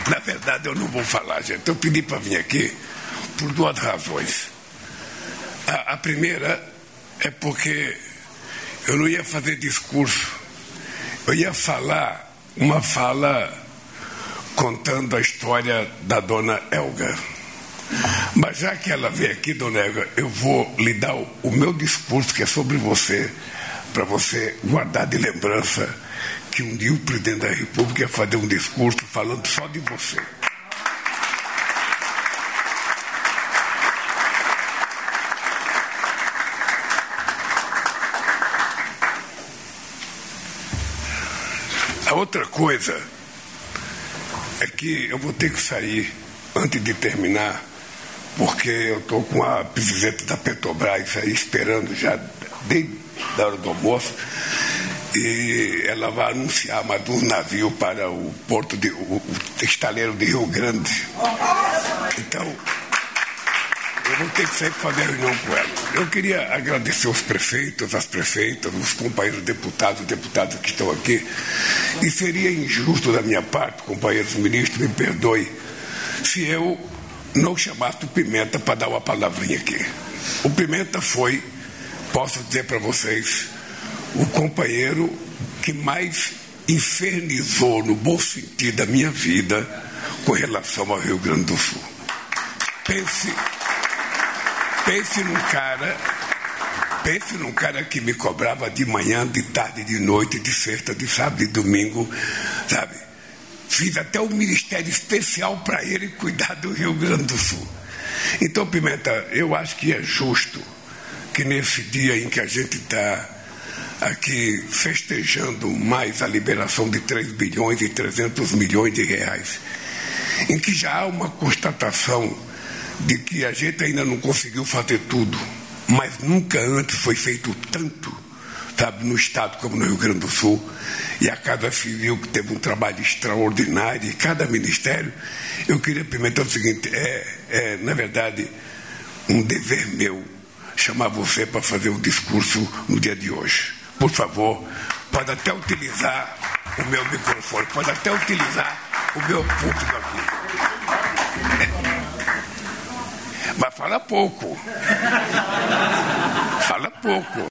Na verdade, eu não vou falar, gente. Eu pedi para vir aqui por duas razões. A primeira é porque eu não ia fazer discurso. Eu ia falar uma fala contando a história da dona Elga. Mas já que ela veio aqui, dona Elga, eu vou lhe dar o meu discurso, que é sobre você, para você guardar de lembrança que um dia o presidente da República ia fazer um discurso falando só de você. A outra coisa é que eu vou ter que sair antes de terminar, porque eu estou com a presidente da Petrobras aí esperando já desde a hora do almoço, e ela vai anunciar mais um navio para o porto o estaleiro de Rio Grande. Então, eu vou ter que sair para fazer a reunião com ela. Eu queria agradecer os prefeitos, as prefeitas, os companheiros deputados que estão aqui. E seria injusto da minha parte, companheiros ministros, me perdoe, se eu não chamasse o Pimenta para dar uma palavrinha aqui. O Pimenta foi, posso dizer para vocês, o companheiro que mais infernizou, no bom sentido da minha vida, com relação ao Rio Grande do Sul. Pense num cara que me cobrava de manhã, de tarde, de noite, de sexta, de sábado e domingo, sabe? Fiz até um ministério especial para ele cuidar do Rio Grande do Sul. Então, Pimenta, eu acho que é justo que nesse dia em que a gente está aqui festejando mais a liberação de 3 bilhões e 300 milhões de reais, em que já há uma constatação de que a gente ainda não conseguiu fazer tudo, mas nunca antes foi feito tanto, sabe, no Estado como no Rio Grande do Sul, e a Casa Civil que teve um trabalho extraordinário, e cada ministério. Eu queria perguntar o seguinte, na verdade, um dever meu chamar você para fazer um discurso no dia de hoje. Por favor, pode até utilizar o meu microfone, pode até utilizar o meu público aqui. Mas fala pouco. Fala pouco.